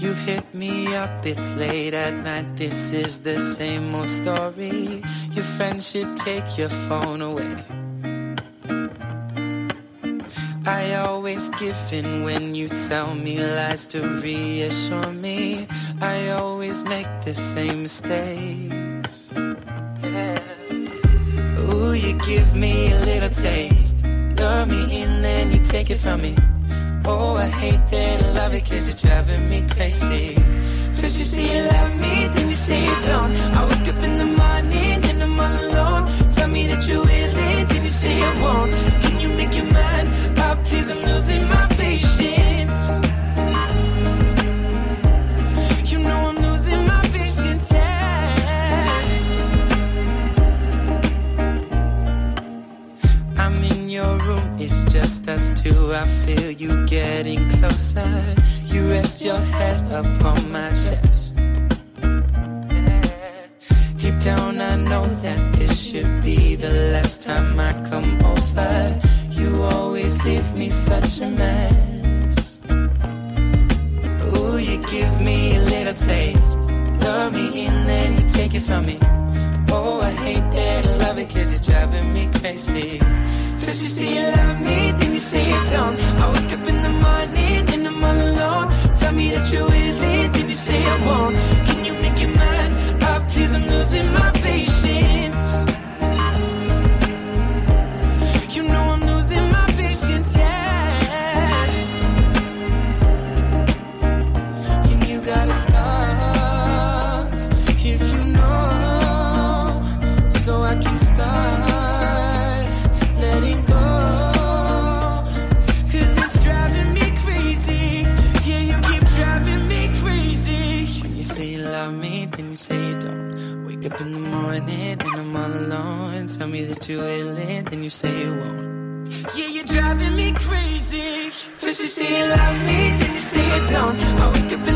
You hit me up, it's late at night. This is the same old story. Your friends should take your phone away. I always give in when you tell me lies to reassure me. I always make the same mistakes. Yeah. Ooh, you give me a little taste. Lure me in, then you take it from me. Oh, I hate that I love it, 'cause you're driving me crazy. First you say you love me, then you say you don't. I wake up in the morning and I'm all alone. Tell me that you will it, then you say I won't. Can you make your mind up, please? I'm losing my patience. You know I'm losing my patience, yeah. I'm in your room, it's just us two. I feel you getting closer. You rest your head upon my chest. Yeah. Deep down I know that this should be the last time I come over. You always leave me such a mess. Ooh, you give me a little taste. Lure me in, then you take it from me. Oh, I hate that I love it, 'cause you're driving me crazy. First you say you love me, then you say you don't. I wake up in the morning and I'm all alone. Tell me that you're with it, then you say I won't. Can you make your mind up, please? I'm losing my patience. You know I'm losing my patience, yeah. And you gotta stop if you know, so I can start letting go. 'Cause it's driving me crazy. Yeah, you keep driving me crazy. When you say you love me, then you say you don't. Wake up in the morning and I'm all alone. Tell me that you will it, then you say you won't. Yeah, you're driving me crazy. First you say you love me, then you say you don't. I wake up in